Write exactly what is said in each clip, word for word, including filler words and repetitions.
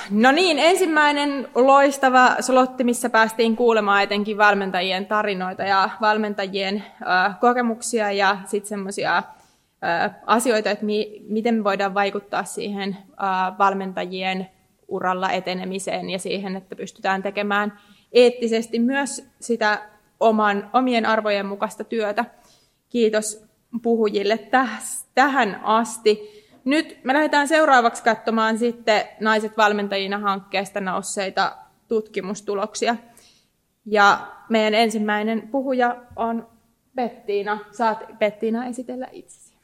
No niin, ensimmäinen loistava slotti, missä päästiin kuulemaan etenkin valmentajien tarinoita ja valmentajien äh, kokemuksia ja sitten semmoisia äh, asioita, että mi- miten me voidaan vaikuttaa siihen äh, valmentajien uralla etenemiseen ja siihen, että pystytään tekemään eettisesti myös sitä oman, omien arvojen mukaista työtä. Kiitos puhujille täh- tähän asti. Nyt me lähdetään seuraavaksi katsomaan sitten Naiset valmentajina -hankkeesta nousseita tutkimustuloksia. Ja meidän ensimmäinen puhuja on Bettiina. Saat, Bettiina, esitellä itsesi.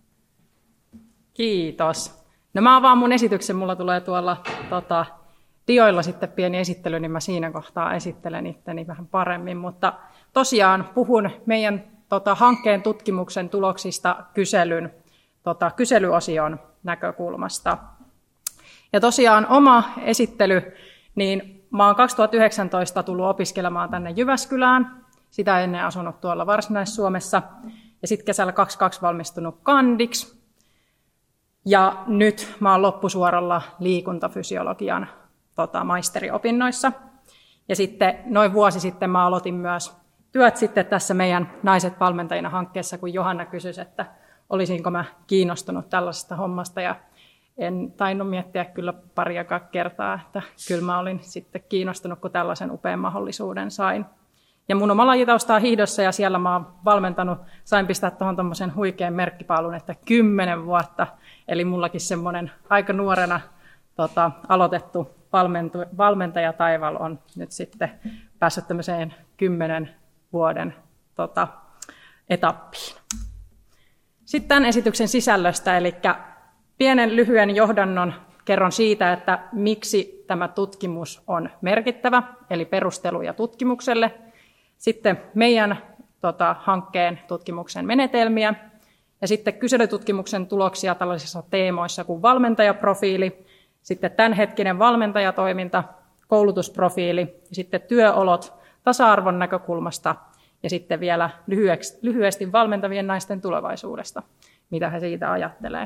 Kiitos. No mä avaan mun esityksen. Mulla tulee tuolla tota, dioilla sitten pieni esittely, niin mä siinä kohtaa esittelen itteni vähän paremmin. Mutta tosiaan puhun meidän tota, hankkeen tutkimuksen tuloksista kyselyn Tota, kyselyosion näkökulmasta. Ja tosiaan oma esittely, niin mä oon kaksituhattayhdeksäntoista tullut opiskelemaan tänne Jyväskylään, sitä ennen asunut tuolla Varsinais-Suomessa, ja sitten kesällä kaksikymmentäkaksi valmistunut kandiksi. Ja nyt mä oon loppusuoralla liikuntafysiologian tota, maisteriopinnoissa. Ja sitten noin vuosi sitten mä aloitin myös työt sitten tässä meidän Naiset valmentajina -hankkeessa, kun Johanna kysyi, että olisinko mä kiinnostunut tällaisesta hommasta, ja en tainnut miettiä kyllä pariakaan kertaa, että kyllä mä olin sitten kiinnostunut, kun tällaisen upean mahdollisuuden sain. Ja mun oma lajitausta on hiihdossa, ja siellä mä oon valmentanut, sain pistää tuohon tommosen huikean merkkipaalun, että kymmenen vuotta, eli mullakin semmoinen aika nuorena tota, aloitettu valmentu, valmentajataival on nyt sitten päässyt tämmöiseen kymmenen vuoden tota, etappiin. Sitten tämän esityksen sisällöstä, eli pienen lyhyen johdannon kerron siitä, että miksi tämä tutkimus on merkittävä, eli perusteluja tutkimukselle. Sitten meidän tota, hankkeen tutkimuksen menetelmiä, ja sitten kyselytutkimuksen tuloksia tällaisissa teemoissa kuin valmentajaprofiili, sitten tämänhetkinen valmentajatoiminta, koulutusprofiili, ja sitten työolot tasa-arvon näkökulmasta, ja sitten vielä lyhyesti valmentavien naisten tulevaisuudesta, mitä he siitä ajattelee.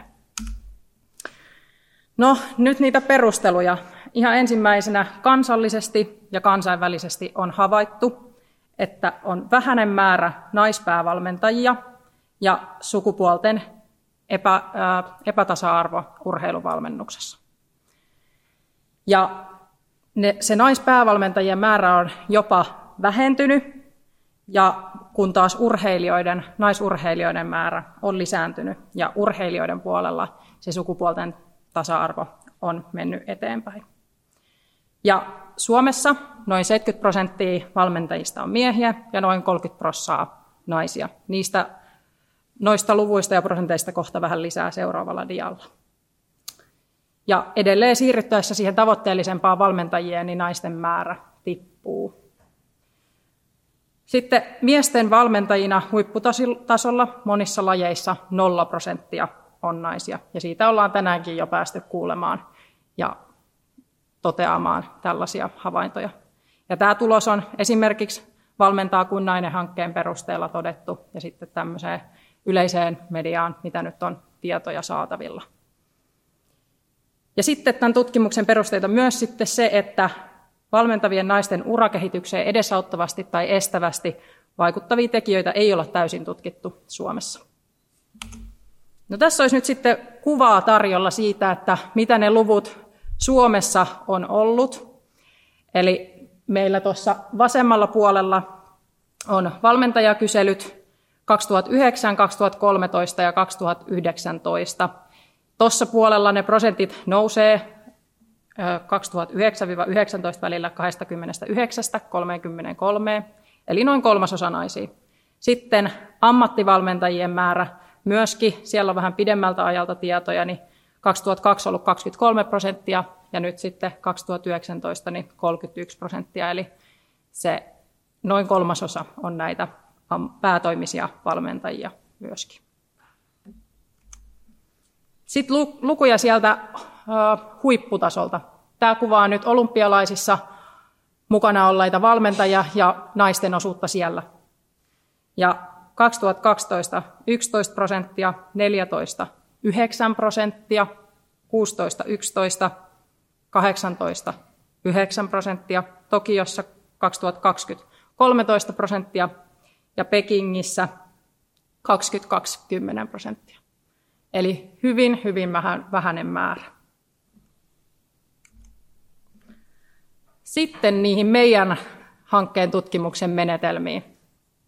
No, nyt niitä perusteluja. Ihan ensimmäisenä kansallisesti ja kansainvälisesti on havaittu, että on vähäinen määrä naispäävalmentajia ja sukupuolten epä, ää, epätasa-arvo urheiluvalmennuksessa. Ja ne, se naispäävalmentajien määrä on jopa vähentynyt, ja kun taas urheilijoiden, naisurheilijoiden määrä on lisääntynyt, ja urheilijoiden puolella se sukupuolten tasa-arvo on mennyt eteenpäin. Ja Suomessa noin seitsemänkymmentä prosenttia valmentajista on miehiä ja noin kolmekymmentä prosenttia naisia. Niistä, noista luvuista ja prosenteista kohta vähän lisää seuraavalla dialla. Ja edelleen siirryttäessä siihen tavoitteellisempaan valmentajien, niin naisten määrä tippuu. Sitten miesten valmentajina huipputasolla monissa lajeissa nolla prosenttia on naisia. Ja siitä ollaan tänäänkin jo päästy kuulemaan ja toteamaan tällaisia havaintoja. Ja tämä tulos on esimerkiksi Valmentaa kuin nainen -hankkeen perusteella todettu, ja sitten tämmöiseen yleiseen mediaan, mitä nyt on tietoja saatavilla. Ja sitten tämän tutkimuksen perusteita myös sitten se, että valmentavien naisten urakehitykseen edesauttavasti tai estävästi vaikuttavia tekijöitä ei ole täysin tutkittu Suomessa. No, tässä olisi nyt sitten kuvaa tarjolla siitä, että mitä ne luvut Suomessa on ollut. Eli meillä tuossa vasemmalla puolella on valmentajakyselyt kaksituhattayhdeksän, kaksituhattakolmetoista ja kaksituhattayhdeksäntoista. Tuossa puolella ne prosentit nousee kaksituhattayhdeksän yhdeksäntoista välillä kaksikymmentäyhdeksän kolmekymmentäkolme, eli noin kolmasosa naisia. Sitten ammattivalmentajien määrä myöskin, siellä on vähän pidemmältä ajalta tietoja, niin kaksituhattakaksi on ollut kaksikymmentäkolme prosenttia ja nyt sitten kaksituhattayhdeksäntoista niin kolmekymmentäyksi prosenttia, eli se noin kolmasosa on näitä päätoimisia valmentajia myöskin. Sitten lukuja sieltä huipputasolta. Tämä kuvaa nyt olympialaisissa mukana olleita valmentajia ja naisten osuutta siellä. Ja kaksituhattakaksitoista yksitoista prosenttia, neljätoista yhdeksän prosenttia, kuusitoista yksitoista, kahdeksantoista yhdeksän prosenttia, Tokiossa kaksituhattakaksikymmentä kolmetoista prosenttia ja Pekingissä kaksikymmentäkaksi kymmenen prosenttia. Eli hyvin, hyvin vähäinen määrä. Sitten niihin meidän hankkeen tutkimuksen menetelmiin.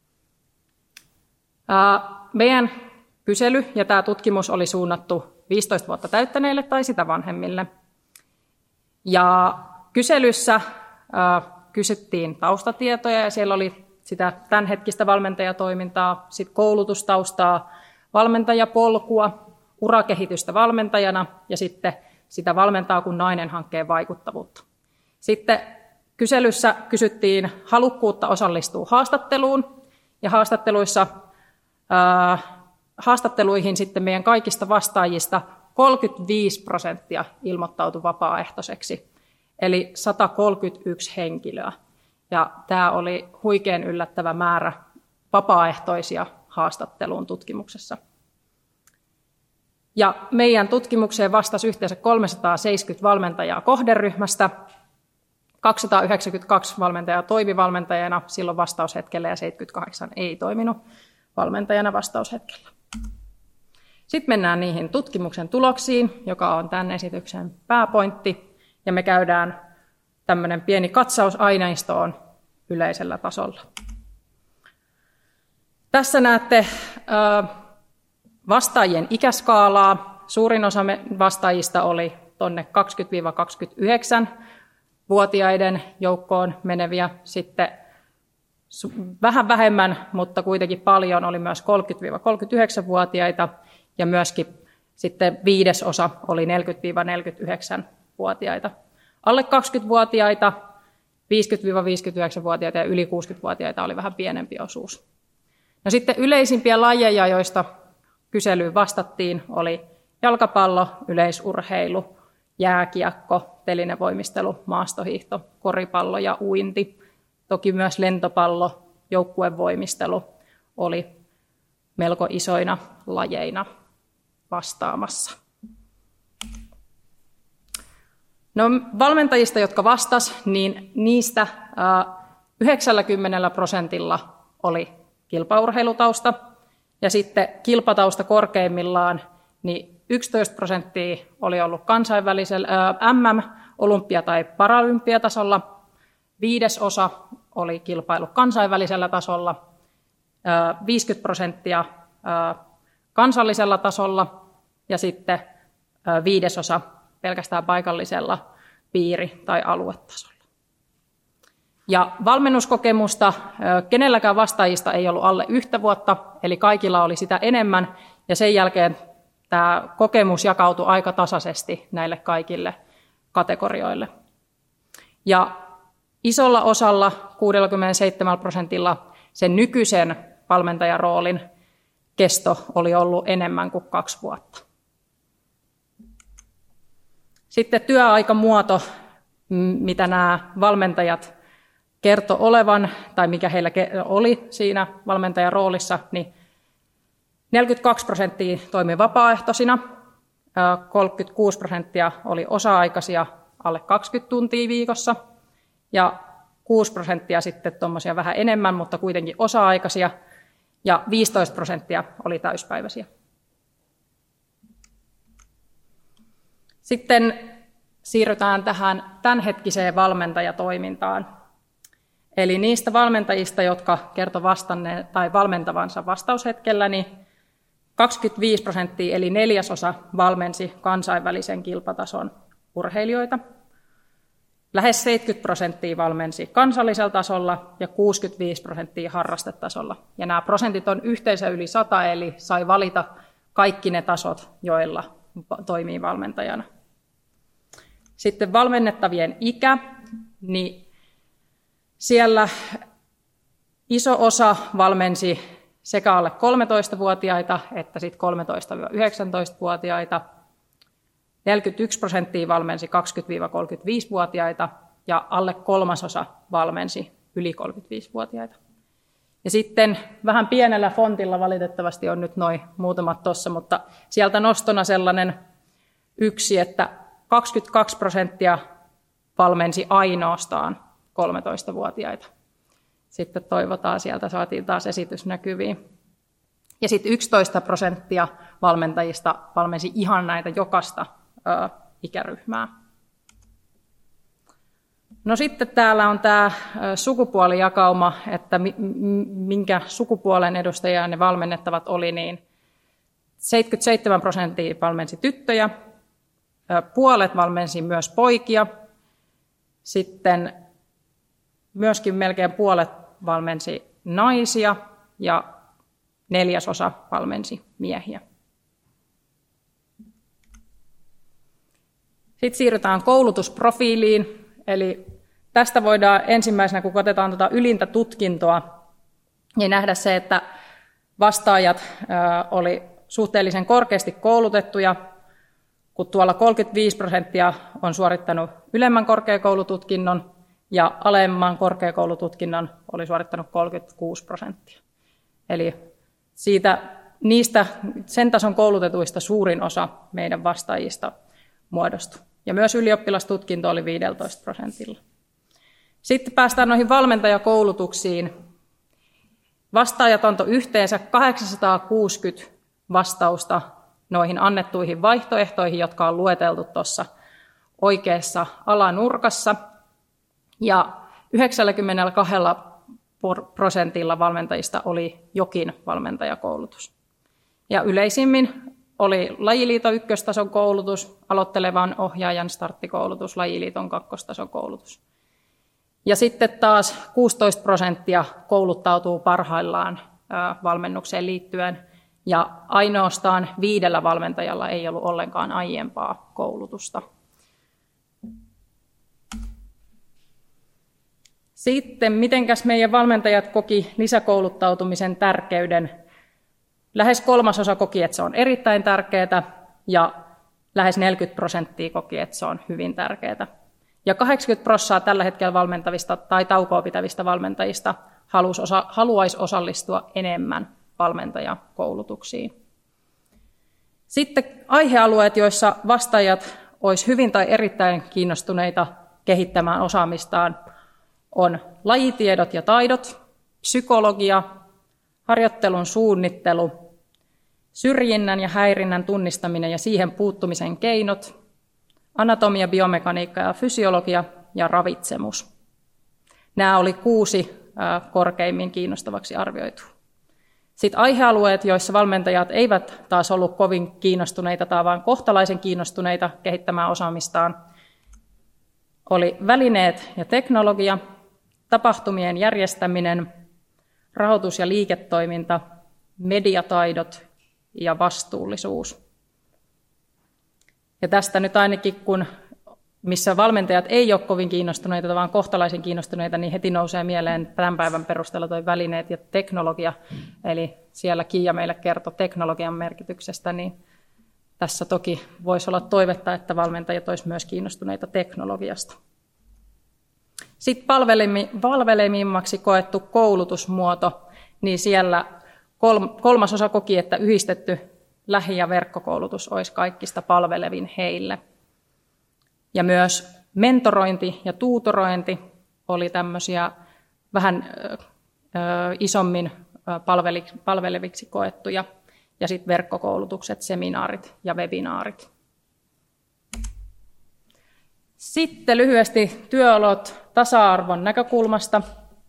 Meidän kysely ja tämä tutkimus oli suunnattu viisitoista vuotta täyttäneille tai sitä vanhemmille. Ja kyselyssä kysyttiin taustatietoja ja siellä oli sitä tämänhetkistä valmentajatoimintaa, sit koulutustaustaa, valmentajapolkua, urakehitystä valmentajana ja sitten sitä valmentaa kun nainen hankkeen vaikuttavuutta. Sitten kyselyssä kysyttiin halukkuutta osallistua haastatteluun ja haastatteluissa, ää, haastatteluihin sitten meidän kaikista vastaajista kolmekymmentäviisi prosenttia ilmoittautui vapaaehtoiseksi, eli sata kolmekymmentäyksi henkilöä. Ja tämä oli huikean yllättävä määrä vapaaehtoisia haastatteluun tutkimuksessa. Ja meidän tutkimukseen vastasi yhteensä kolmesataaseitsemänkymmentä valmentajaa kohderyhmästä, kaksisataayhdeksänkymmentäkaksi valmentajaa toimi valmentajana silloin vastaushetkellä ja seitsemänkymmentäkahdeksan ei toiminut valmentajana vastaushetkellä. Sitten mennään niihin tutkimuksen tuloksiin, joka on tämän esityksen pääpointti, ja me käydään tämmöinen pieni katsaus aineistoon yleisellä tasolla. Tässä näette vastaajien ikäskaalaa. Suurin osa vastaajista oli tuonne kaksikymmentä kaksikymmentäyhdeksän-vuotiaiden joukkoon meneviä. Sitten vähän vähemmän, mutta kuitenkin paljon oli myös kolmekymmentä kolmekymmentäyhdeksän-vuotiaita ja myöskin sitten viidesosa oli neljäkymmentä neljäkymmentäyhdeksän-vuotiaita. Alle kaksikymmentävuotiaita, viisikymmentä viisikymmentäyhdeksän-vuotiaita ja yli kuusikymmentävuotiaita oli vähän pienempi osuus. No sitten yleisimpiä lajeja, joista kyselyyn vastattiin, oli jalkapallo, yleisurheilu, jääkiekko, telinevoimistelu, maastohiihto, koripallo ja uinti. Toki myös lentopallo, joukkuevoimistelu oli melko isoina lajeina vastaamassa. No, valmentajista, jotka vastas, niin niistä yhdeksänkymmentä prosentilla oli kilpaurheilutausta ja sitten kilpatausta korkeimmillaan niin yksitoista prosenttia oli ollut kansainvälisellä ää, M M, olympia- tai paralympiatasolla, viidesosa oli kilpailu kansainvälisellä tasolla, ää, viisikymmentä prosenttia ää, kansallisella tasolla ja sitten ää, viidesosa pelkästään paikallisella piiri- tai aluetasolla. Ja valmennuskokemusta kenelläkään vastaajista ei ollut alle yhtä vuotta, eli kaikilla oli sitä enemmän, ja sen jälkeen tämä kokemus jakautui aika tasaisesti näille kaikille kategorioille. Ja isolla osalla, kuusikymmentäseitsemän prosentilla, sen nykyisen valmentajaroolin kesto oli ollut enemmän kuin kaksi vuotta. Sitten työaikamuoto, mitä nämä valmentajat kertoi olevan, tai mikä heillä oli siinä valmentajan roolissa, niin neljäkymmentäkaksi prosenttia toimi vapaaehtoisina, kolmekymmentäkuusi prosenttia oli osa-aikaisia alle kaksikymmentä tuntia viikossa, ja kuusi prosenttia sitten tuommoisia vähän enemmän, mutta kuitenkin osa-aikaisia, ja viisitoista prosenttia oli täyspäiväisiä. Sitten siirrytään tähän tämänhetkiseen valmentajatoimintaan. Eli niistä valmentajista, jotka kertoi vastanneet tai valmentavansa vastaushetkellä, niin kaksikymmentäviisi prosenttia eli neljäsosa valmensi kansainvälisen kilpatason urheilijoita. Lähes seitsemänkymmentä prosenttia valmensi kansallisella tasolla ja kuusikymmentäviisi prosenttia harrastetasolla. Ja nämä prosentit on yhteensä yli sata, eli sai valita kaikki ne tasot, joilla toimii valmentajana. Sitten valmennettavien ikä, niin siellä iso osa valmensi sekä alle kolmetoistavuotiaita että sitten kolmetoista–yhdeksäntoistavuotiaita. neljäkymmentäyksi prosenttia valmensi kaksikymmentä–kolmekymmentäviisivuotiaita ja alle kolmasosa valmensi yli kolmekymmentäviisivuotiaita. Ja sitten vähän pienellä fontilla valitettavasti on nyt noin muutamat tuossa, mutta sieltä nostona sellainen yksi, että kaksikymmentäkaksi prosenttia valmensi ainoastaan kolmetoistavuotiaita. Sitten toivotaan, sieltä saatiin taas esitys näkyviin. Ja sitten yksitoista prosenttia valmentajista valmensi ihan näitä jokaista ö, ikäryhmää. No sitten täällä on tämä sukupuolijakauma, että minkä sukupuolen edustajia ne valmennettavat oli, niin seitsemänkymmentäseitsemän prosenttia valmensi tyttöjä, puolet valmensi myös poikia, sitten myöskin melkein puolet valmensi naisia ja neljäsosa valmensi miehiä. Sitten siirrytään koulutusprofiiliin. Eli tästä voidaan ensimmäisenä, kun otetaan tuota ylintä tutkintoa, niin nähdä se, että vastaajat oli suhteellisen korkeasti koulutettuja, kun tuolla kolmekymmentäviisi prosenttia on suorittanut ylemmän korkeakoulututkinnon ja alemman korkeakoulututkinnon oli suorittanut kolmekymmentäkuusi prosenttia. Eli siitä, niistä sen tason koulutetuista suurin osa meidän vastaajista muodostui. Ja myös ylioppilastutkinto oli viisitoista prosentilla. Sitten päästään noihin valmentajakoulutuksiin. Vastaajat antoi yhteensä kahdeksansataakuusikymmentä vastausta noihin annettuihin vaihtoehtoihin, jotka on lueteltu tuossa oikeassa alanurkassa. Ja yhdeksänkymmentäkaksi prosentilla valmentajista oli jokin valmentajakoulutus. Ja yleisimmin oli Lajiliiton ykköstason koulutus, aloittelevan ohjaajan starttikoulutus, Lajiliiton kakkostason koulutus. Ja sitten taas kuusitoista prosenttia kouluttautuu parhaillaan valmennukseen liittyen, ja ainoastaan viidellä valmentajalla ei ollut ollenkaan aiempaa koulutusta. Sitten, mitenkäs meidän valmentajat koki lisäkouluttautumisen tärkeyden? Lähes kolmasosa koki, että se on erittäin tärkeää, ja lähes neljäkymmentä prosenttia koki, että se on hyvin tärkeää. Ja kahdeksankymmentä prosenttia tällä hetkellä valmentavista tai taukoa pitävistä valmentajista haluaisi, osa, haluaisi osallistua enemmän valmentajakoulutuksiin. Sitten aihealueet, joissa vastaajat olisi hyvin tai erittäin kiinnostuneita kehittämään osaamistaan, on lajitiedot ja taidot, psykologia, harjoittelun suunnittelu, syrjinnän ja häirinnän tunnistaminen ja siihen puuttumisen keinot, anatomia, biomekaniikka ja fysiologia ja ravitsemus. Nämä oli kuusi korkeimmin kiinnostavaksi arvioitu. Sitten aihealueet, joissa valmentajat eivät taas ollut kovin kiinnostuneita tai vain kohtalaisen kiinnostuneita kehittämään osaamistaan, oli välineet ja teknologia, tapahtumien järjestäminen, rahoitus- ja liiketoiminta, mediataidot ja vastuullisuus. Ja tästä nyt ainakin, kun missä valmentajat ei ole kovin kiinnostuneita, vaan kohtalaisen kiinnostuneita, niin heti nousee mieleen tämän päivän perusteella toi välineet ja teknologia. Eli siellä Kiia meille kertoi teknologian merkityksestä, niin tässä toki voisi olla toivetta, että valmentajat olisivat myös kiinnostuneita teknologiasta. Sitten palvelimimmaksi koettu koulutusmuoto, niin siellä kolmasosa koki, että yhdistetty lähi- ja verkkokoulutus olisi kaikista palvelevin heille. Ja myös mentorointi ja tuutorointi oli tämmöisiä vähän ö, isommin palveleviksi koettuja. Ja sitten verkkokoulutukset, seminaarit ja webinaarit. Sitten lyhyesti työolot tasa-arvon näkökulmasta.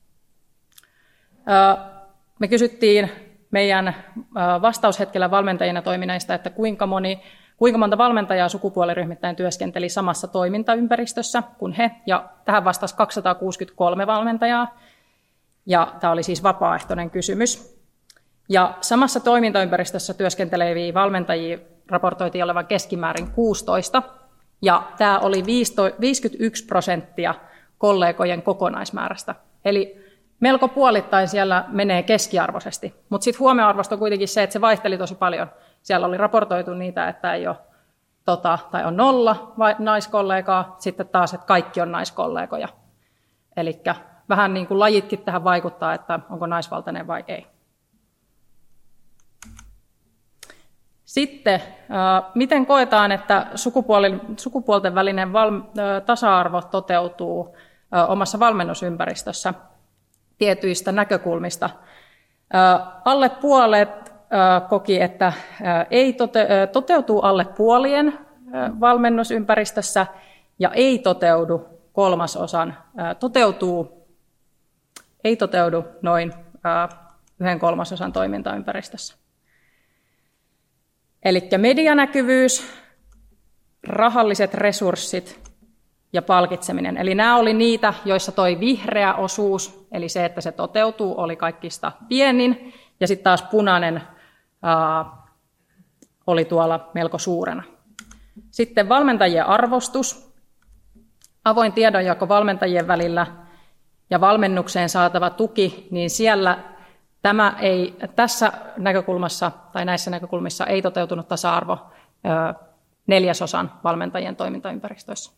Me kysyttiin meidän vastaushetkellä valmentajina toimineista, että kuinka, moni, kuinka monta valmentajaa sukupuoliryhmittäin työskenteli samassa toimintaympäristössä kuin he, ja tähän vastasi kaksisataakuusikymmentäkolme valmentajaa, ja tämä oli siis vapaaehtoinen kysymys. Ja samassa toimintaympäristössä työskenteleviä valmentajia raportoitiin olevan keskimäärin kuusitoista, ja tämä oli viisikymmentäyksi prosenttia kollegojen kokonaismäärästä. Eli melko puolittain siellä menee keskiarvoisesti, mutta sitten huomioarvosta on kuitenkin se, että se vaihteli tosi paljon. Siellä oli raportoitu niitä, että ei ole, tota, tai on nolla naiskollegaa, sitten taas, että kaikki on naiskollegoja. Eli vähän niin kuin lajitkin tähän vaikuttaa, että onko naisvaltainen vai ei. Sitten, miten koetaan, että sukupuolten välinen tasa-arvo toteutuu omassa valmennusympäristössä tietyistä näkökulmista? Alle puolet koki, että ei tote- toteutuu alle puolien valmennusympäristössä ja ei toteudu kolmasosan, toteutuu, ei toteudu noin yhden kolmasosan toimintaympäristössä. Eli medianäkyvyys, rahalliset resurssit ja palkitseminen. Eli nämä oli niitä, joissa toi vihreä osuus, eli se, että se toteutuu, oli kaikista pienin, ja sitten taas punainen ää, oli tuolla melko suurena. Sitten valmentajien arvostus, avoin tiedonjako valmentajien välillä ja valmennukseen saatava tuki, niin siellä tämä ei, tässä näkökulmassa tai näissä näkökulmissa ei toteutunut tasa-arvo ää, neljäsosan valmentajien toimintaympäristöissä.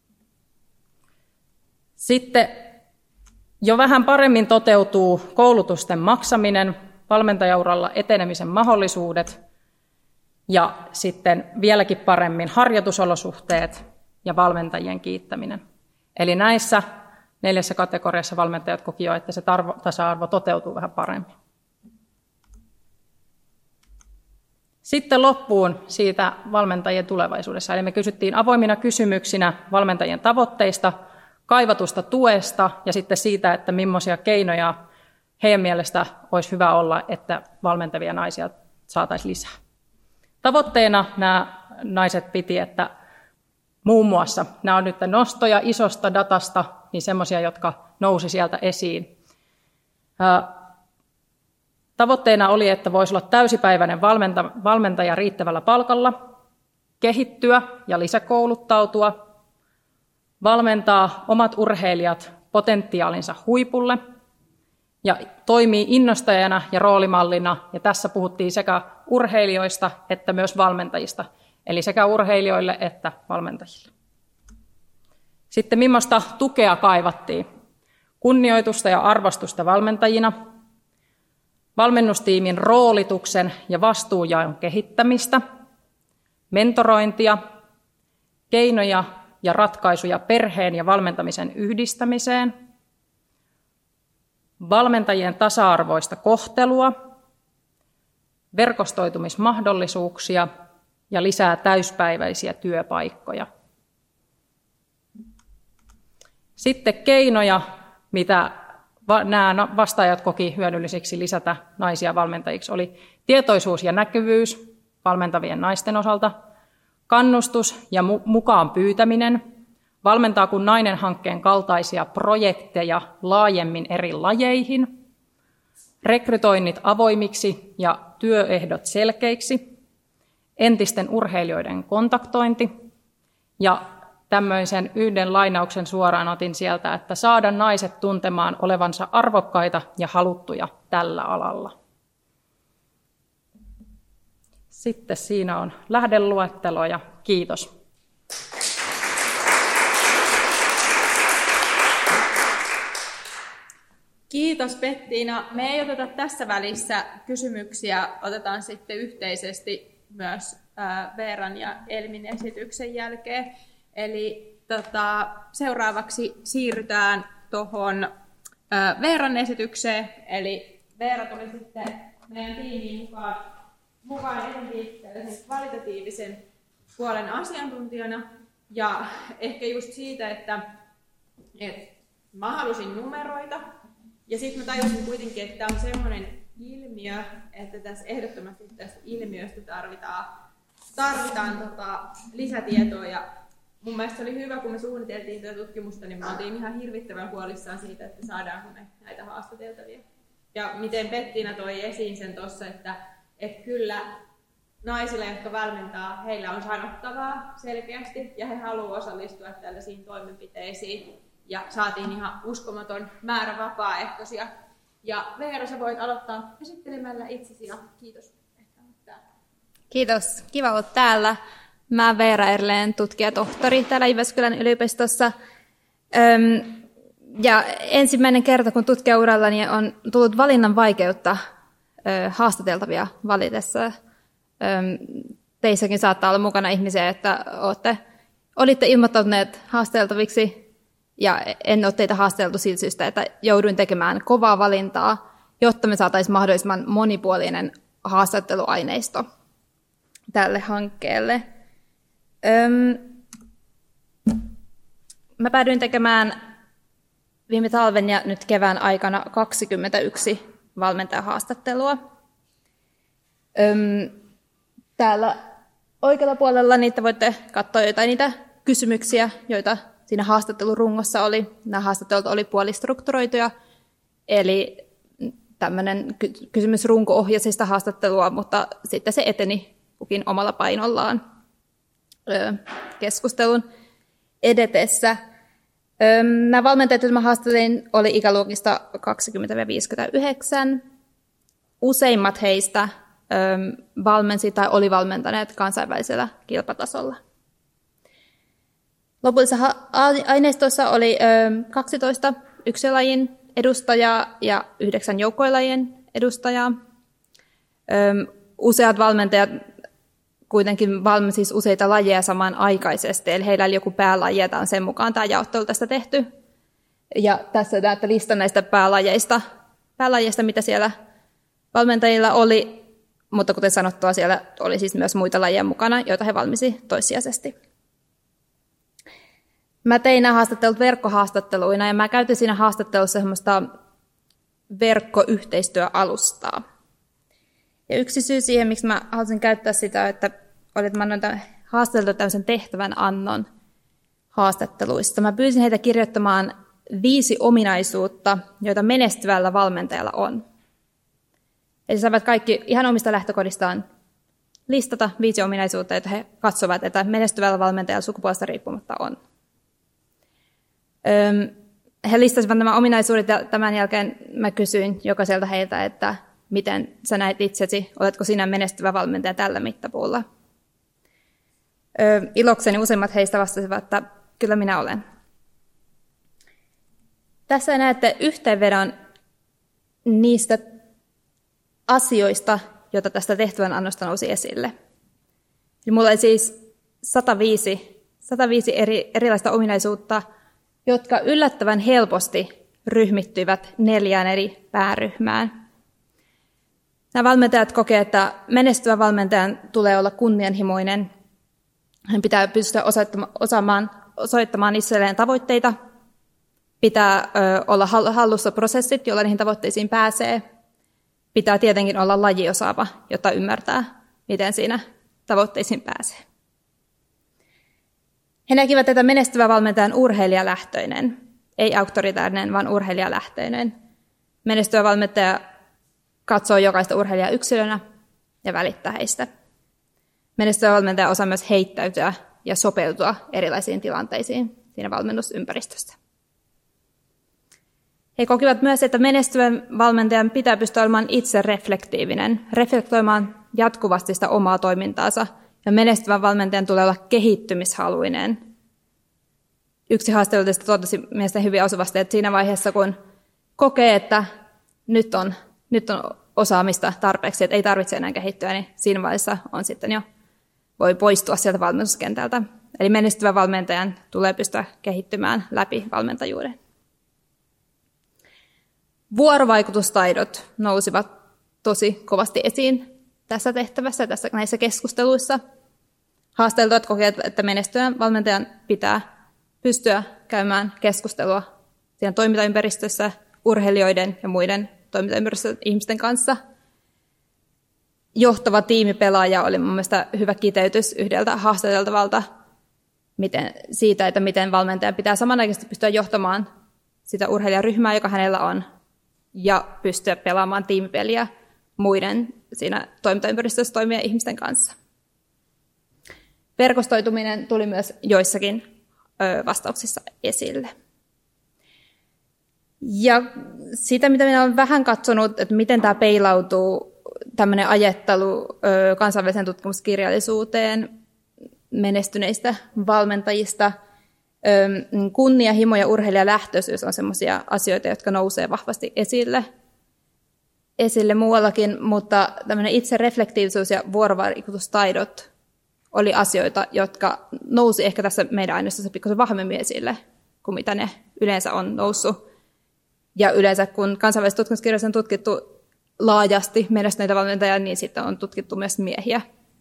Sitten jo vähän paremmin toteutuu koulutusten maksaminen, valmentajauralla etenemisen mahdollisuudet ja sitten vieläkin paremmin harjoitusolosuhteet ja valmentajien kiittäminen. Eli näissä neljässä kategoriassa valmentajat koki jo, että se tasa-arvo toteutuu vähän paremmin. Sitten loppuun siitä valmentajien tulevaisuudessa. Eli me kysyttiin avoimina kysymyksinä valmentajien tavoitteista, kaivatusta tuesta ja sitten siitä, että millaisia keinoja heidän mielestä olisi hyvä olla, että valmentavia naisia saataisiin lisää. Tavoitteena nämä naiset piti, että muun muassa nämä on nyt nostoja isosta datasta, niin semmoisia, jotka nousi sieltä esiin. Tavoitteena oli, että voisi olla täysipäiväinen valmentaja riittävällä palkalla, kehittyä ja lisäkouluttautua, valmentaa omat urheilijat potentiaalinsa huipulle ja toimii innostajana ja roolimallina. Ja tässä puhuttiin sekä urheilijoista että myös valmentajista, eli sekä urheilijoille että valmentajille. Sitten millaista tukea kaivattiin? Kunnioitusta ja arvostusta valmentajina, valmennustiimin roolituksen ja vastuunjaon kehittämistä, mentorointia, keinoja ja ratkaisuja perheen ja valmentamisen yhdistämiseen, valmentajien tasa-arvoista kohtelua, verkostoitumismahdollisuuksia ja lisää täyspäiväisiä työpaikkoja. Sitten keinoja, mitä nämä vastaajat koki hyödyllisiksi lisätä naisia valmentajiksi, oli tietoisuus ja näkyvyys valmentavien naisten osalta, kannustus ja mukaan pyytäminen, valmentaa kun nainen hankkeen kaltaisia projekteja laajemmin eri lajeihin, rekrytoinnit avoimiksi ja työehdot selkeiksi, entisten urheilijoiden kontaktointi ja tämmöisen yhden lainauksen suoraan otin sieltä, että saada naiset tuntemaan olevansa arvokkaita ja haluttuja tällä alalla. Sitten siinä on lähdeluettelo ja kiitos. Kiitos Pettiina. Me ei oteta tässä välissä kysymyksiä, otetaan sitten yhteisesti myös Veeran ja Elmin esityksen jälkeen. Eli tota, seuraavaksi siirrytään tuohon Veeran esitykseen, eli Veera tuli sitten meidän tiimiin mukaan, mukaan etenkin kvalitatiivisen puolen asiantuntijana, ja ehkä just siitä, että, että mä halusin numeroita, ja sitten mä tajusin kuitenkin, että tämä on semmoinen ilmiö, että tässä ehdottomasti tästä ilmiöstä tarvitaan, tarvitaan tota lisätietoa, ja mun mielestä se oli hyvä, kun me suunniteltiin tätä tutkimusta, niin me oltiin ihan hirvittävän huolissaan siitä, että saadaanko me näitä haastateltavia. Ja miten Pettiina toi esiin sen tuossa, että, että kyllä naisilla, jotka valmentaa, heillä on sanottavaa selkeästi ja he haluavat osallistua tällaisiin toimenpiteisiin. Ja saatiin ihan uskomaton määrä vapaaehtoisia. Ja Veera, sä voit aloittaa esittelemällä itsesi ja kiitos, että olet täällä. Kiitos, kiva olla täällä. Mä oon Veera Erleen, tutkijatohtori täällä Jyväskylän yliopistossa. Öm, ja ensimmäinen kerta, kun tutkijaurallani on tullut valinnan vaikeutta ö, haastateltavia valitessa. Teissäkin saattaa olla mukana ihmisiä, että olette, olitte ilmoittautuneet haasteltaviksi ja en ole teitä haasteltu siitä syystä, että jouduin tekemään kovaa valintaa, jotta me saataisiin mahdollisimman monipuolinen haastatteluaineisto tälle hankkeelle. Öm, mä päädyin tekemään viime talven ja nyt kevään aikana kaksikymmentäyksi valmentajahaastattelua. Öm, täällä oikealla puolella niitä voitte katsoa jotain niitä kysymyksiä, joita siinä haastattelurungossa oli. Nämä haastattelut oli puolistrukturoituja, eli tämmöinen kysymysrunko ohjasi sitä haastattelua, mutta sitten se eteni kukin omalla painollaan keskustelun edetessä. Nämä valmentajat, joita mä haastattelin, oli ikäluokista kaksikymmentä viisikymmentäyhdeksän. Useimmat heistä valmensi tai oli valmentaneet kansainvälisellä kilpatasolla. Lopullisessa aineistossa oli kaksitoista yksilölajin edustajaa ja yhdeksän joukkuelajien edustajaa. Useat valmentajat kuitenkin valmensi siis useita lajeja samanaikaisesti, eli heillä oli joku päälaji, ja sen mukaan tämä jaottelu tästä tehty. Ja tässä näette listan näistä päälajeista, päälajeista, mitä siellä valmentajilla oli, mutta kuten sanottua, siellä oli siis myös muita lajeja mukana, joita he valmisi toissijaisesti. Mä tein nämä haastattelut verkkohaastatteluina, ja mä käytin siinä haastattelussa semmoista verkkoyhteistyöalustaa. Ja yksi syy siihen, miksi mä halusin käyttää sitä, että oli, että mä annoin haastateltu tämmöisen tehtävän annon haastatteluista. Mä pyysin heitä kirjoittamaan viisi ominaisuutta, joita menestyvällä valmentajalla on. Eli saavat kaikki ihan omista lähtökodistaan listata viisi ominaisuutta, joita he katsovat, että menestyvällä valmentajalla sukupuolesta riippumatta on. He listasivat nämä ominaisuudet ja tämän jälkeen mä kysyin jokaiselta heiltä, että miten sä näet itsesi, oletko sinä menestyvä valmentaja tällä mittapuulla. Ilokseni useimmat heistä vastasivat, että kyllä minä olen. Tässä näette yhteenvedon niistä asioista, joita tästä tehtävän annosta nousi esille. Eli mulla oli siis sata viisi, sata viisi eri, erilaista ominaisuutta, jotka yllättävän helposti ryhmittyivät neljään eri pääryhmään. Nämä valmentajat kokevat, että menestyvän valmentajan tulee olla kunnianhimoinen. Hän pitää pystyä osaamaan, osoittamaan itselleen tavoitteita. Pitää ö, olla hallussa prosessit, joilla niihin tavoitteisiin pääsee. Pitää tietenkin olla lajiosaava, jotta ymmärtää, miten siinä tavoitteisiin pääsee. He näkivät, että menestyvä valmentaja on urheilijalähtöinen, ei auktoritäärinen, vaan urheilijalähtöinen. Menestyvä valmentaja katsoo jokaista urheilijaa yksilönä ja välittää heistä. Menestyvä valmentaja osaa myös heittäytyä ja sopeutua erilaisiin tilanteisiin siinä valmennusympäristössä. He kokivat myös, että menestyvän valmentajan pitää pystyä olemaan itse reflektiivinen, reflektoimaan jatkuvasti sitä omaa toimintaansa, ja menestyvän valmentajan tulee olla kehittymishaluinen. Yksi haastatteluista totesi mielestäni hyvin osuvasti, että siinä vaiheessa, kun kokee, että nyt on, nyt on osaamista tarpeeksi, että ei tarvitse enää kehittyä, niin siinä vaiheessa on sitten jo, voi poistua sieltä valmennuskentältä. Eli menestyvän valmentajan tulee pystyä kehittymään läpi valmentajuuden. Vuorovaikutustaidot nousivat tosi kovasti esiin tässä tehtävässä, tässä, näissä keskusteluissa. Haasteltavat kokevat, että menestyvän valmentajan pitää pystyä käymään keskustelua siinä toimintaympäristössä urheilijoiden ja muiden toimintaympäristössä ihmisten kanssa. Johtava tiimipelaaja oli mun mielestä hyvä kiteytys yhdeltä haastateltavalta miten, siitä, että miten valmentajan pitää samanaikaisesti pystyä johtamaan sitä urheilijaryhmää, joka hänellä on, ja pystyä pelaamaan tiimipeliä muiden siinä toimintaympäristössä toimivien ihmisten kanssa. Verkostoituminen tuli myös joissakin vastauksissa esille. Ja sitä, mitä minä olen vähän katsonut, että miten tämä peilautuu, tämmöinen ajattelu kansainväliseen tutkimuskirjallisuuteen menestyneistä valmentajista, kunnianhimo ja urheilijalähtöisyys on sellaisia asioita, jotka nousee vahvasti esille. esille muuallakin, mutta tämmöinen itsereflektiivisuus ja vuorovaikutustaidot oli asioita, jotka nousi ehkä tässä meidän aineistossa pikkusen vahvemmin esille kuin mitä ne yleensä on noussut. Ja yleensä kun kansainvälisessä tutkimuskirjassa on tutkittu laajasti menestyneitä valmentajia, niin sitten on tutkittu myös miehiä.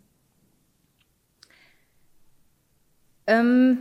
Öm.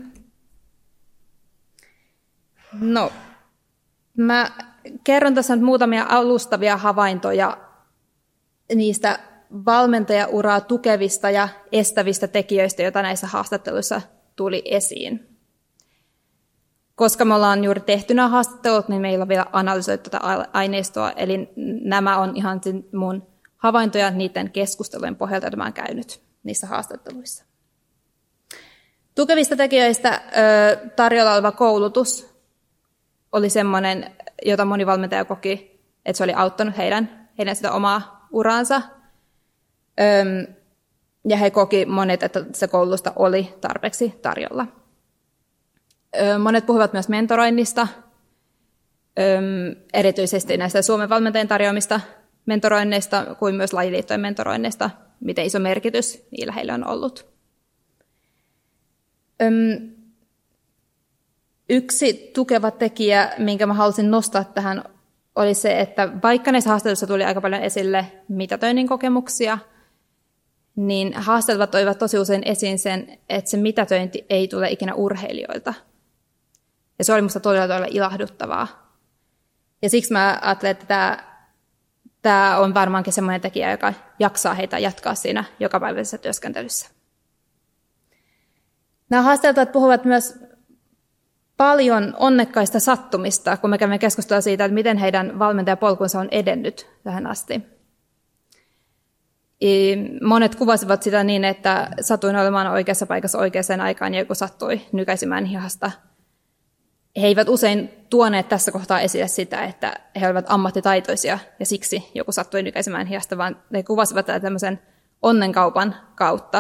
No, mä kerron tässä nyt muutamia alustavia havaintoja niistä valmentajauraa tukevista ja estävistä tekijöistä, joita näissä haastatteluissa tuli esiin. Koska me ollaan juuri tehty nämä haastattelut, niin meillä on vielä analysoitu tätä aineistoa, eli nämä on ihan mun havaintoja niiden keskustelujen pohjalta, joita mä oon käynyt niissä haastatteluissa. Tukevista tekijöistä tarjolla oleva koulutus oli semmoinen, jota moni valmentaja koki, että se oli auttanut heidän, heidän sitä omaa uraansa. Ja he koki monet, että se koulutusta oli tarpeeksi tarjolla. Monet puhuvat myös mentoroinnista, erityisesti näistä Suomen valmentajien tarjoamista mentoroinneista, kuin myös lajiliittojen mentoroinneista, miten iso merkitys niillä heille on ollut. Yksi tukeva tekijä, minkä mä halusin nostaa tähän, oli se, että vaikka näissä haastatteluissa tuli aika paljon esille mitätöinnin kokemuksia, niin haastattelevat toivat tosi usein esiin sen, että se mitätöinti ei tule ikinä urheilijoilta. Ja se oli musta todella, todella ilahduttavaa. Ja siksi mä ajattelen, että tämä, tämä on varmaankin semmoinen tekijä, joka jaksaa heitä jatkaa siinä jokapäiväisessä työskentelyssä. Nämä haastattelut puhuvat myös paljon onnekkaista sattumista, kun me käymme keskustelua siitä, että miten heidän valmentajapolkunsa on edennyt tähän asti. Monet kuvasivat sitä niin, että satuin olemaan oikeassa paikassa oikeaan aikaan ja joku sattui nykäisemään hihasta. He eivät usein tuoneet tässä kohtaa esille sitä, että he olivat ammattitaitoisia ja siksi joku sattui nykäisemään hihasta, vaan he kuvasivat tätä tämmöisen onnenkaupan kautta.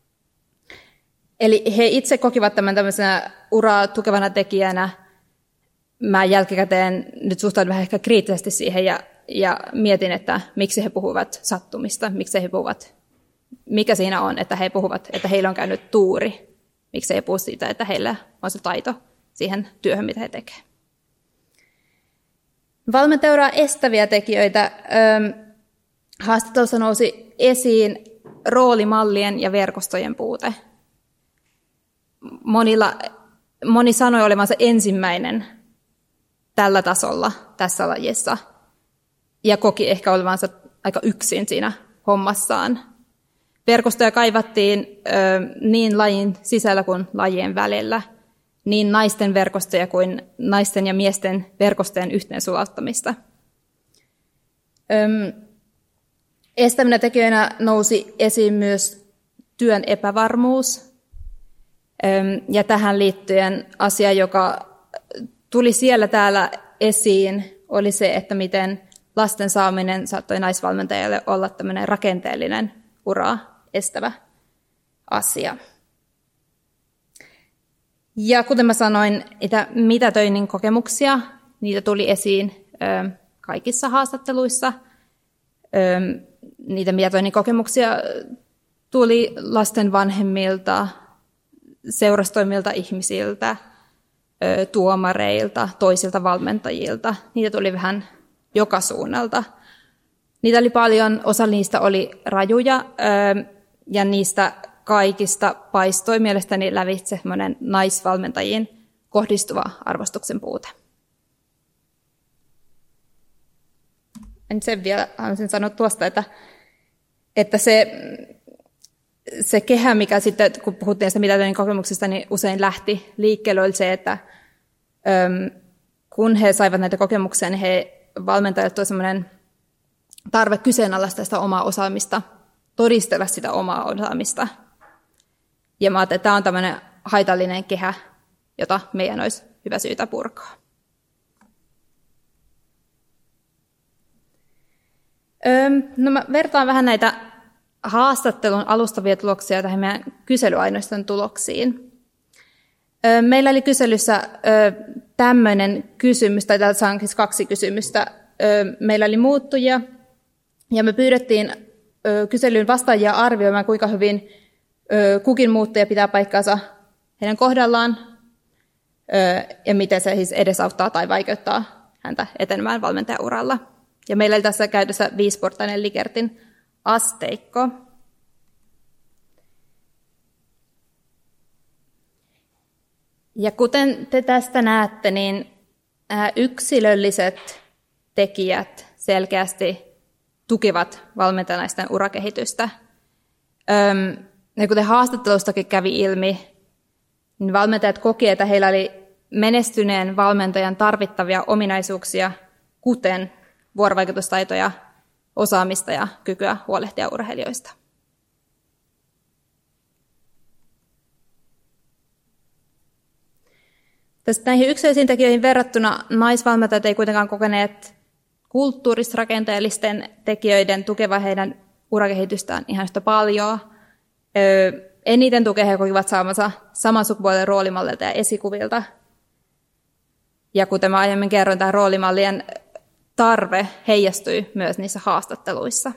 Eli he itse kokivat tämän tämmöisenä uraa tukevana tekijänä. Mä jälkikäteen nyt suhtaudun vähän ehkä kriittisesti siihen ja, ja mietin, että miksi he puhuvat sattumista, miksi he puhuvat, mikä siinä on, että he puhuvat, että heillä on käynyt tuuri. Miksi he puhu siitä, että heillä on se taito siihen työhön, mitä he tekevät. Valmentajauraa estäviä tekijöitä. Haastattelussa nousi esiin roolimallien ja verkostojen puute. Monilla, moni sanoi olevansa ensimmäinen tällä tasolla tässä lajissa ja koki ehkä olevansa aika yksin siinä hommassaan. Verkostoja kaivattiin ö, niin lajin sisällä kuin lajien välillä, niin naisten verkostoja kuin naisten ja miesten verkostojen yhteensulattamista. Öm, estävinä tekijöinä nousi esiin myös työn epävarmuus. Ja tähän liittyen asia, joka tuli siellä täällä esiin, oli se, että miten lasten saaminen saattoi naisvalmentajalle olla tämmöinen rakenteellinen uraa estävä asia. Ja kuten mä sanoin, että mitätöinnin kokemuksia, niitä tuli esiin ö, kaikissa haastatteluissa. Ö, niitä mitätöinnin kokemuksia tuli lasten vanhemmilta, seurastoimilta ihmisiltä, tuomareilta, toisilta valmentajilta. Niitä tuli vähän joka suunnalta. Niitä oli paljon, osa niistä oli rajuja, ja niistä kaikista paistoi mielestäni lävitse semmoinen naisvalmentajiin kohdistuva arvostuksen puute. En sen vielä haluaisin sanoa tuosta, että, että se... Se kehä, mikä sitten, kun puhuttiin näistä mitätöinnin kokemuksista, niin usein lähti liikkeelle, oli se, että äm, kun he saivat näitä kokemuksia, niin he valmentajat tuli sellainen tarve kyseenalaistaa sitä omaa osaamista, todistella sitä omaa osaamista. Ja mä ajattelin, että tämä on tämmöinen haitallinen kehä, jota meidän olisi hyvä syytä purkaa. Öm, no mä vertaan vähän näitä haastattelun alustavia tuloksia tähän meidän kyselyaineiston tuloksiin. Meillä oli kyselyssä tämmöinen kysymys, tai täältä on siis kaksi kysymystä. Meillä oli muuttujia, Ja me pyydettiin ö, kyselyyn vastaajia arvioimaan, kuinka hyvin ö, kukin muuttuja pitää paikkaansa heidän kohdallaan ö, ja miten se siis edesauttaa tai vaikeuttaa häntä etenemään valmentajauralla. Ja meillä oli tässä käytössä viisiportainen Likertin asteikko. Ja kuten te tästä näette, niin yksilölliset tekijät selkeästi tukivat valmentajanaisten urakehitystä. Ja kuten haastattelustakin kävi ilmi, niin valmentajat koki, että heillä oli menestyneen valmentajan tarvittavia ominaisuuksia, kuten vuorovaikutustaitoja, osaamista ja kykyä huolehtia urheilijoista. Tästä näihin yksilöllisiin tekijöihin verrattuna naisvalmentajat ei kuitenkaan kokeneet kulttuurisrakenteellisten tekijöiden tukeva heidän urakehitystään ihan yhtä paljon. Öö, eniten tukea he kokivat saamansa saman sukupuolen roolimalleilta ja esikuvilta. Ja kuten mä aiemmin kerroin, tämä roolimallien tarve heijastui myös niissä haastatteluissa.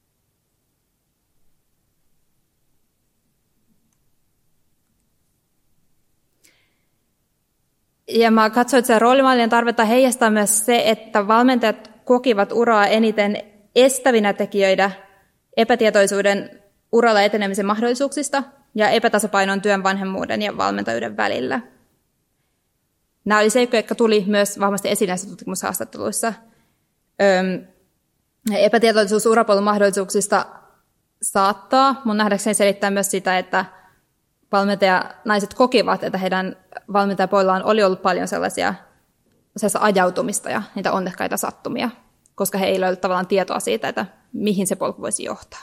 Ja mä katsoin, että se roolimallien tarvetta heijastaa myös se, että valmentajat kokivat uraa eniten estävinä tekijöitä epätietoisuuden uralla etenemisen mahdollisuuksista ja epätasapainon työn, vanhemmuuden ja valmentajuuden välillä. Nämä oli seikkoja, jotka tuli myös vahvasti esiin näissä tutkimushaastatteluissa. Öm, epätietoisuus urapolun mahdollisuuksista saattaa mun nähdäkseni selittää myös sitä, että valmentajanaiset kokivat, että heidän valmentajapoillaan oli ollut paljon sellaisia, sellaisia ajautumista ja niitä onnekkaita sattumia, koska he ei löydä tavallaan tietoa siitä, että mihin se polku voisi johtaa.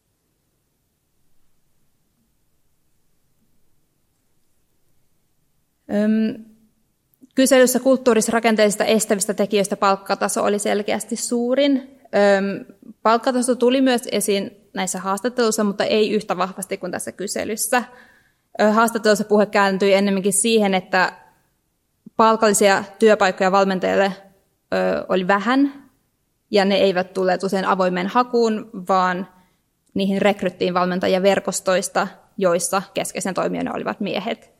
Öm, Kyselyssä kulttuurisrakenteellisista estävistä tekijöistä palkkataso oli selkeästi suurin. Palkkataso tuli myös esiin näissä haastatteluissa, mutta ei yhtä vahvasti kuin tässä kyselyssä. Haastattelussa puhe kääntyi ennemminkin siihen, että palkallisia työpaikkoja valmentajille oli vähän, ja ne eivät tulleet usein avoimeen hakuun, vaan niihin rekryttiin valmentajia verkostoista, joissa keskeisen toimijoina olivat miehet.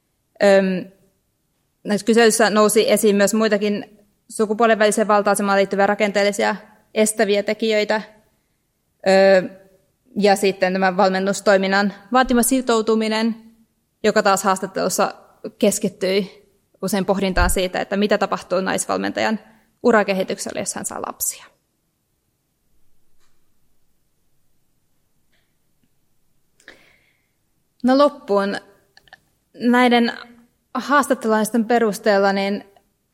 Näissä kyselyissä nousi esiin myös muitakin sukupuolen väliseen valta-asemaan liittyviä rakenteellisia estäviä tekijöitä. Ja sitten tämä valmennustoiminnan vaatima sitoutuminen, joka taas haastattelussa keskittyi usein pohdintaan siitä, että mitä tapahtuu naisvalmentajan urakehitykselle, jos hän saa lapsia. No loppuun näiden haastattelujen perusteella niin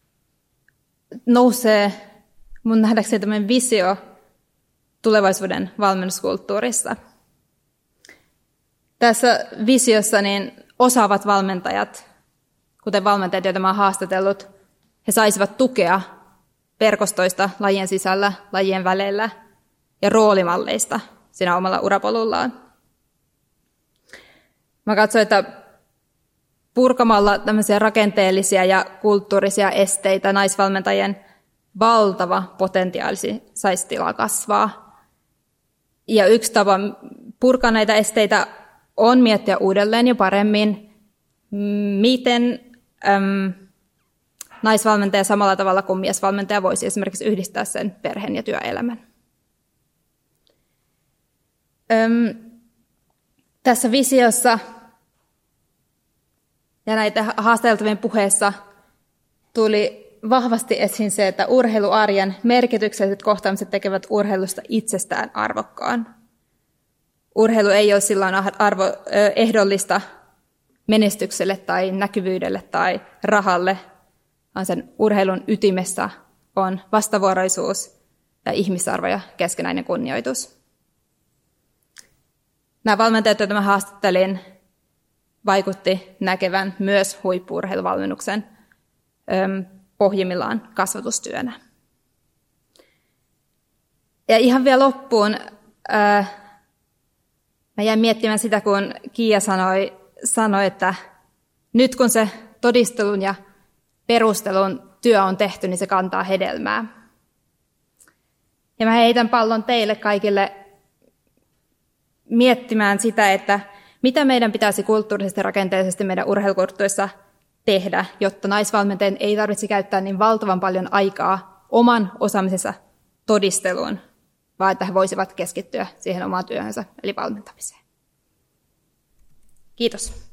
nousee mun nähdäkseni tämmöinen visio tulevaisuuden valmennuskulttuurissa. Tässä visiossa niin osaavat valmentajat, kuten valmentajat, joita mä oon haastatellut, he saisivat tukea verkostoista lajien sisällä, lajien välillä ja roolimalleista siinä omalla urapolullaan. Mä katsoin, että purkamalla tämmöisiä rakenteellisia ja kulttuurisia esteitä naisvalmentajien valtava potentiaali saisi tilaa kasvaa. Ja yksi tapa purkaa näitä esteitä on miettiä uudelleen ja paremmin, miten äm, naisvalmentaja samalla tavalla kuin miesvalmentaja voisi esimerkiksi yhdistää sen perheen ja työelämän. Öm, tässä visiossa ja näitä haasteltavien puheessa tuli vahvasti esiin se, että urheiluarjen merkitykselliset kohtaamiset tekevät urheilusta itsestään arvokkaan. Urheilu ei ole silloin arvo, ehdollista menestykselle tai näkyvyydelle tai rahalle, vaan sen urheilun ytimessä on vastavuoroisuus ja ihmisarvo ja keskinäinen kunnioitus. Nämä valmentajat, joita mä haastattelin, vaikutti näkevän myös huippu-urheiluvalmennuksen pohjimmillaan kasvatustyönä. Ja ihan vielä loppuun, ää, mä jäin miettimään sitä, kun Kiia sanoi, sanoi, että nyt kun se todistelun ja perustelun työ on tehty, niin se kantaa hedelmää. Ja mä heitän pallon teille kaikille miettimään sitä, että mitä meidän pitäisi kulttuurisesti ja rakenteellisesti meidän urheilukulttuurissa tehdä, jotta naisvalmentajien ei tarvitse käyttää niin valtavan paljon aikaa oman osaamisensa todisteluun, vaan että he voisivat keskittyä siihen omaan työhönsä, eli valmentamiseen. Kiitos.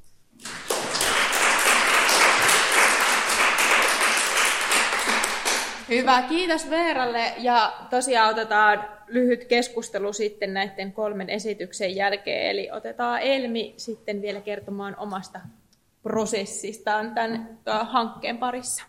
Hyvä, kiitos Veeralle. Ja tosiaan otetaan lyhyt keskustelu sitten näiden kolmen esityksen jälkeen. Eli otetaan Elmi sitten vielä kertomaan omasta prosessistaan tämän hankkeen parissa.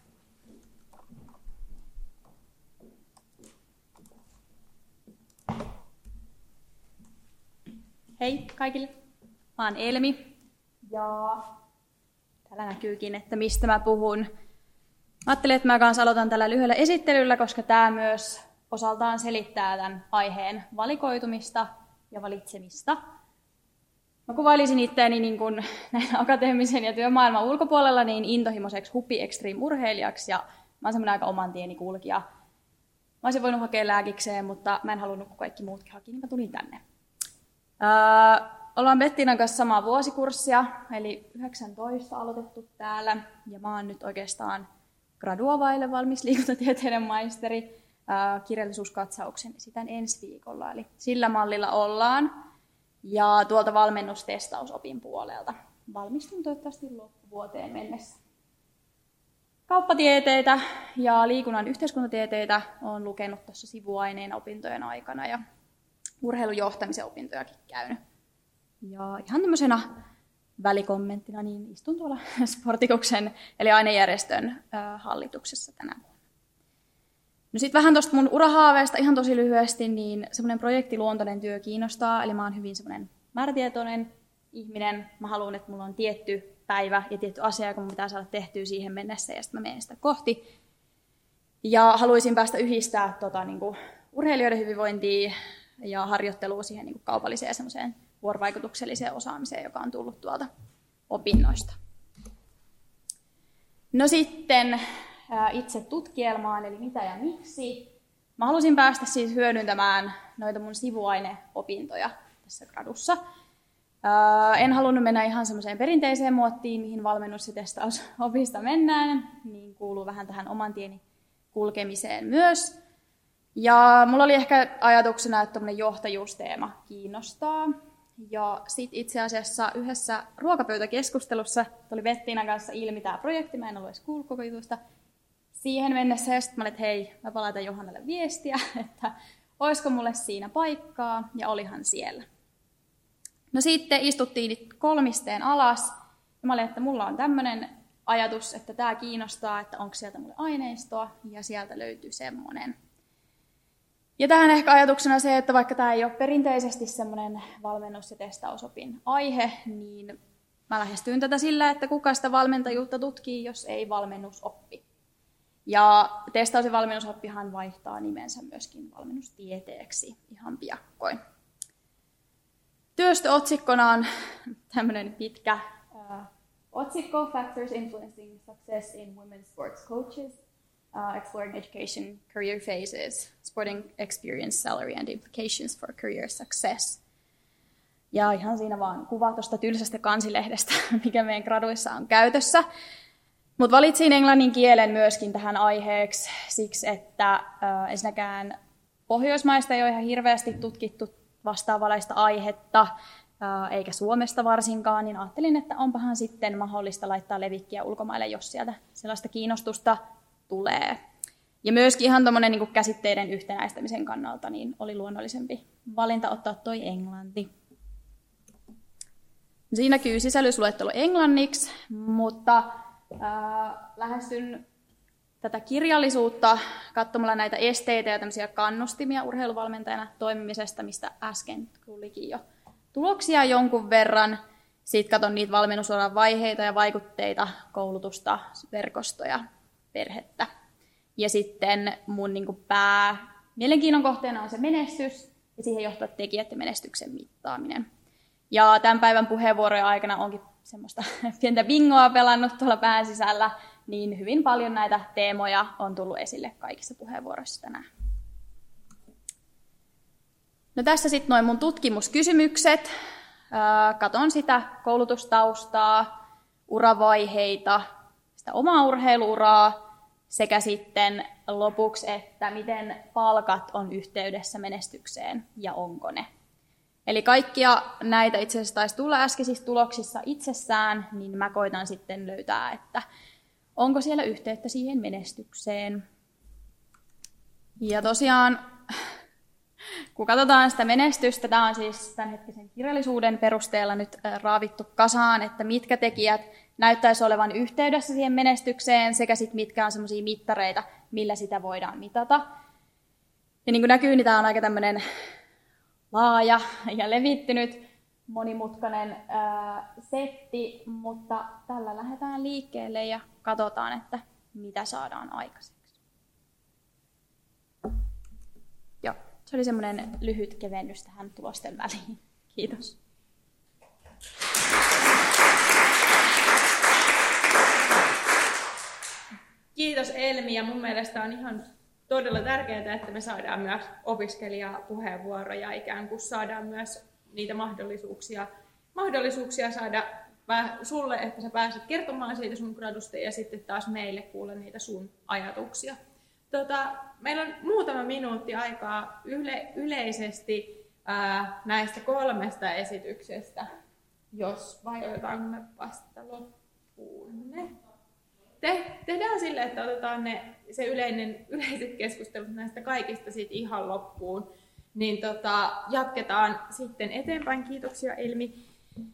Hei kaikille, mä oon Elmi ja täällä näkyykin, että mistä mä puhun. Mä ajattelin, että mä kanssa aloitan tällä lyhyellä esittelyllä, koska tämä myös osaltaan selittää tämän aiheen valikoitumista ja valitsemista. Mä kuvailisin itseäni niin kuin näin akateemisen ja työmaailman ulkopuolella niin intohimoiseksi hupi extreme urheilijaksi ja mä oon semmoinen aika oman tieni kulkija. Mä olisin voinut hakea lääkikseen, mutta mä en halunnut, kun kaikki muutkin haki, niin mä tulin tänne. Öö, ollaan Bettinan kanssa samaa vuosikurssia, eli yhdeksäntoista aloitettu täällä ja mä oon nyt oikeastaan graduavaille valmis liikuntatieteiden maisteri. Öö, kirjallisuuskatsauksen esitän ensi viikolla, eli sillä mallilla ollaan. Ja tuolta valmennustestausopin puolelta. Valmistun toivottavasti loppuvuoteen mennessä. Kauppatieteitä ja liikunnan yhteiskuntatieteitä olen lukenut tuossa sivuaineen opintojen aikana ja urheilujohtamisen opintojakin käynyt. Ja ihan tämmöisenä välikommenttina niin istun tuolla Sportikuksen eli ainejärjestön hallituksessa tänä vuonna. No sitten vähän tuosta mun urahaaveesta ihan tosi lyhyesti, niin semmoinen projektiluontoinen työ kiinnostaa, eli mä oon hyvin semmoinen määrätietoinen ihminen. Mä haluan, että mulla on tietty päivä ja tietty asia, joka mun pitää saada tehtyä siihen mennessä, ja sitten mä menen sitä kohti. Ja haluaisin päästä yhdistää tota, niin kuin urheilijoiden hyvinvointia ja harjoittelua siihen niin kuin kaupalliseen ja semmoiseen vuorovaikutukselliseen osaamiseen, joka on tullut tuolta opinnoista. No sitten itse tutkielmaan, eli mitä ja miksi. Mä halusin päästä siis hyödyntämään noita mun sivuaineopintoja tässä gradussa. En halunnut mennä ihan semmoiseen perinteiseen muottiin, mihin valmennus- ja testausopista mennään, niin kuuluu vähän tähän oman tieni kulkemiseen myös. Ja mulla oli ehkä ajatuksena, että tämmöinen johtajuusteema kiinnostaa. Ja sitten itse asiassa yhdessä ruokapöytäkeskustelussa tuli Bettinan kanssa ilmi tämä projekti, mä en ollut edes kuullut koko jutusta. Siihen mennessä ja sitten mä olin, että hei, mä palautan Johannalle viestiä, että olisiko mulle siinä paikkaa, ja olihan siellä. No sitten istuttiin kolmisteen alas, ja mä olin, että mulla on tämmöinen ajatus, että tämä kiinnostaa, että onko sieltä mulle aineistoa, ja sieltä löytyy semmoinen. Ja tähän ehkä ajatuksena se, että vaikka tämä ei ole perinteisesti semmoinen valmennus- ja testausopin aihe, niin mä lähestyin tätä sillä, että kuka sitä valmentajuutta tutkii, jos ei valmennusoppi. Ja testaus- ja valmennusoppihan vaihtaa nimensä myöskin valmennustieteeksi ihan piakkoin. Työstöotsikkona on tämmöinen pitkä uh, otsikko, Factors Influencing Success in Women's Sports Coaches, uh, Exploring Education Career Phases, Sporting Experience, Salary and Implications for Career Success. Ja ihan siinä vaan kuva tuosta tylsästä kansilehdestä, mikä meidän graduissa on käytössä. Mutta valitsin englannin kielen myöskin tähän aiheeksi siksi, että äh, ensinnäkään Pohjoismaista ei ole ihan hirveästi tutkittu vastaavalaista aihetta, äh, eikä Suomesta varsinkaan, niin ajattelin, että onpahan sitten mahdollista laittaa levikkiä ulkomaille, jos sieltä sellaista kiinnostusta tulee. Ja myöskin ihan tuommoinen niin kuin käsitteiden yhtenäistämisen kannalta niin oli luonnollisempi valinta ottaa toi englanti. Siinä näkyy sisällysluettelo englanniksi, mutta Äh, lähestyn tätä kirjallisuutta katsomalla näitä esteitä ja tämmöisiä kannustimia urheiluvalmentajana toimimisesta, mistä äsken tulikin jo tuloksia jonkun verran. Sitten katson niitä valmennusuran vaiheita ja vaikutteita, koulutusta, verkostoja, perhettä. Ja sitten mun niin kuin pää mielenkiinnon kohteena on se menestys ja siihen johtavat tekijät ja menestyksen mittaaminen. Ja tämän päivän puheenvuorojen aikana onkin semmoista pientä bingoa pelannut tuolla pään sisällä, niin hyvin paljon näitä teemoja on tullut esille kaikissa puheenvuoroissa tänään. No tässä sitten noin mun tutkimuskysymykset. Katon sitä koulutustaustaa, uravaiheita, sitä omaa urheiluuraa sekä sitten lopuksi, että miten palkat on yhteydessä menestykseen ja onko ne. Eli kaikkia näitä itse asiassa taisi tulla äskeisissä tuloksissa itsessään, niin mä koitan sitten löytää, että onko siellä yhteyttä siihen menestykseen. Ja tosiaan, kun katsotaan sitä menestystä, tämä on siis tämänhetkisen kirjallisuuden perusteella nyt raavittu kasaan, että mitkä tekijät näyttäisi olevan yhteydessä siihen menestykseen sekä sitten mitkä on semmoisia mittareita, millä sitä voidaan mitata. Ja niin kuin näkyy, niin tämä on aika tämmöinen laaja ja levittynyt, monimutkainen ää, setti, mutta tällä lähdetään liikkeelle ja katsotaan, että mitä saadaan aikaiseksi. Joo, se oli semmoinen lyhyt kevennys tähän tulosten väliin. Kiitos. Kiitos Elmi, ja mun mielestä on ihan todella tärkeää, että me saadaan myös opiskelijapuheenvuoroja, ikään kuin saadaan myös niitä mahdollisuuksia, mahdollisuuksia saada sulle, että sä pääset kertomaan siitä sun gradusta ja sitten taas meille kuulla niitä sun ajatuksia. Tota, meillä on muutama minuutti aikaa yle, yleisesti ää, näistä kolmesta esityksestä, jos vai otetaanko me vasta loppuun ne? Te, tehdään sille, että otetaan ne, se yleinen, yleiset keskustelut näistä kaikista sit ihan loppuun, niin tota, jatketaan sitten eteenpäin. Kiitoksia Elmi.